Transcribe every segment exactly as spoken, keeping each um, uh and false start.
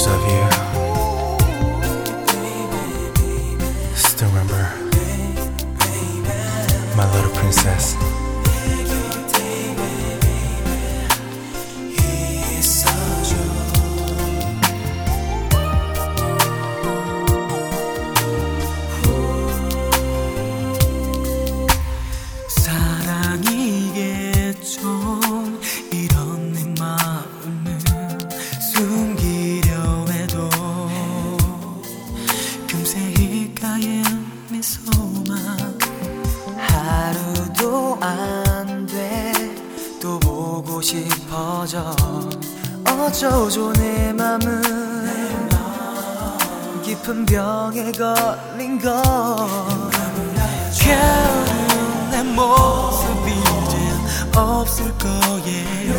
Pictures of you. Still remember my little princess. 사랑이겠죠. 이런 내 마음을 숨기려 해도 금세 입가에 미소만 하루도 안 돼 또 보고 싶어져. 어쩌죠 내 맘은 깊은 병에 걸린 걸. 게으른 내 모습 이젠 없을 거예요.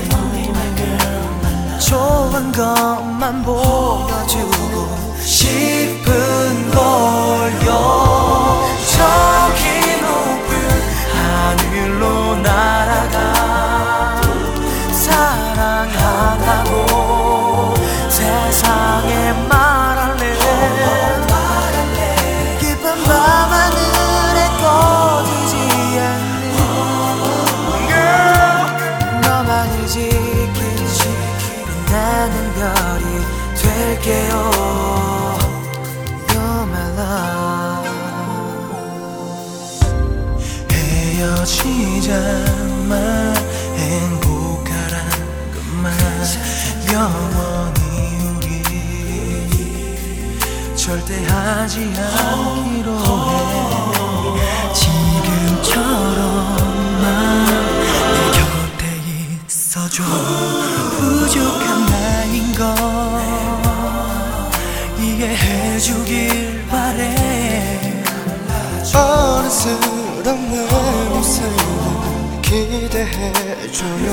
좋은 것만 보여주고 싶은 걸요. 저기 높은 하늘로 날아가 사랑하라고 세상에 말할래. 깊은 밤하늘에 꺼지지 않는 Girl, 너만을 지키는 빛나는 별이 될게요. You're my love. 헤어지자마 행복하란 것만 영원히 우리 절대 하지 않기로 해. 지금처럼만 내 곁에 있어줘. 부족한 나인 걸 이해해주길 바래. 어른스러운 내 모습을 기대해줘요.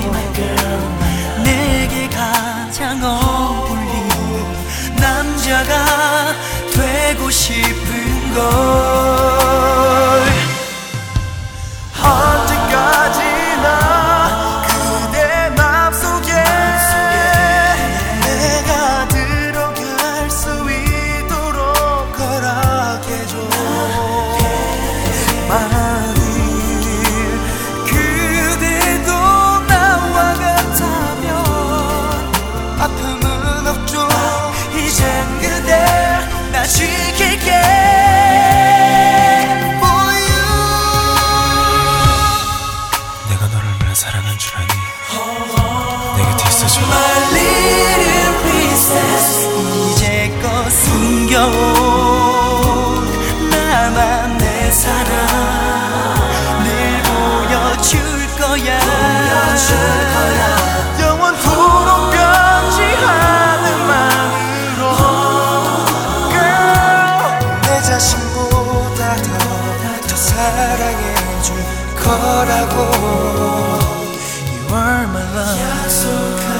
내게 가장 어울리는 남자가 되고 싶은 걸. 언제까지나 그대 맘속에 내가 들어갈 수 있도록 허락해줘. 만일 그대도 나와 같다면 아픔은 없죠. 이젠 그대 나 지킬게. For you. 내가 너를 얼마나 사랑한 줄 아니. 내 곁에 있어줘. My little princess. 이제껏 숨겨온 나만 내 사랑 늘 보여줄 거야. 영원토록 변치하는 마음으로 Girl, 내 자신보다 더, 더 사랑해줄 거라고. You are my love.